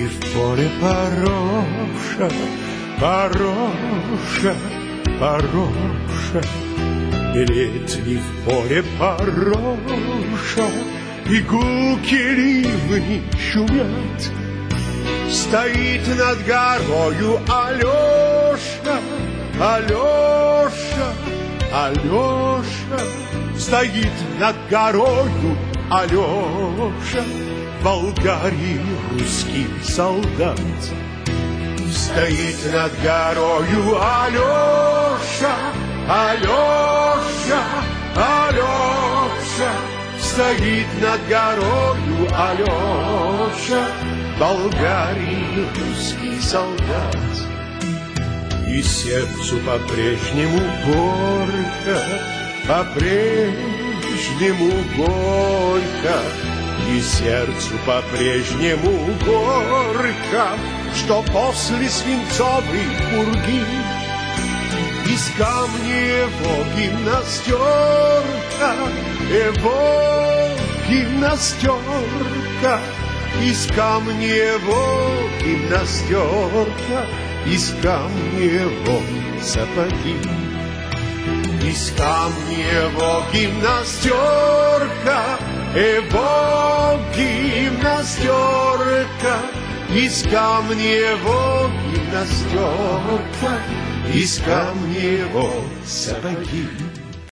в поле Пароша, Пароша, Пароша. Белеет ли в поле Пароша, и гулки ливни шумят. Стоит над горою Алеша, Алеша, Алеша. Стоит над горою Алеша, в Болгарии русский солдат. Стоит над горою Алеша, Алеша, Алеша. Стоит над горою Алеша, в Болгарии русский солдат. И сердцу по-прежнему горько, по-прежнему горько, и сердцу по-прежнему горько, что после свинцовой пурги из камня его гимнастерка, его гимнастерка, из камня его гимнастерка, из камня его сапоги. Из камня его гимнастерка, его гимнастерка, из камня его гимнастерка, из камня его сапоги.